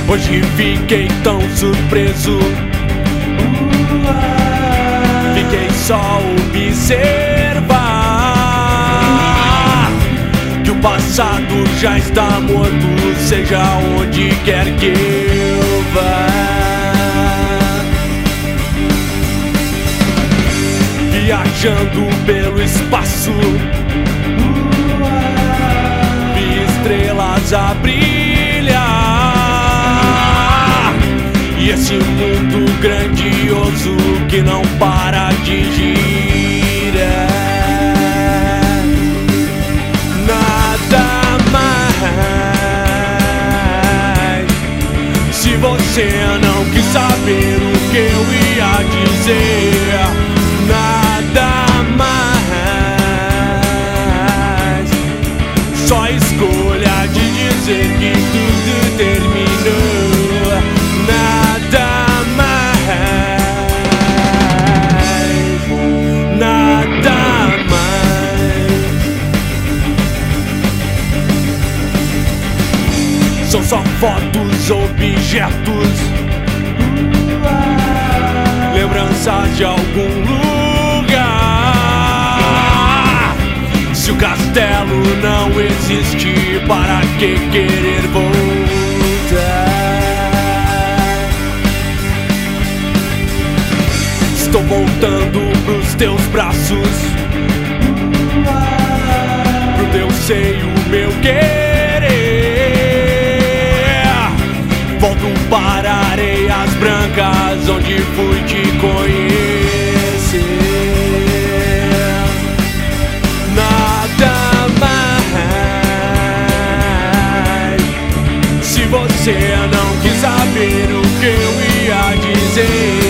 Hoje fiquei tão surpreso, fiquei só observar que o passado já está morto, seja onde quer que eu vá. Viajando pelo espaço, vi estrelas a brilhar, e esse mundo grandioso que não para de girar. Nada mais. Se você não quis saber o que eu ia dizer, nada mais. Só escolha de dizer que tudo terminou. Nada mais, nada mais. São só fotos, objetos, lembranças de algum lugar. Se o castelo não existir, para que querer voltar? Estou voltando pros teus braços, pro teu seio, meu querer. Volto para areias brancas, onde fui te conhecer. Nada mais. Se você não quis saber o que eu ia dizer,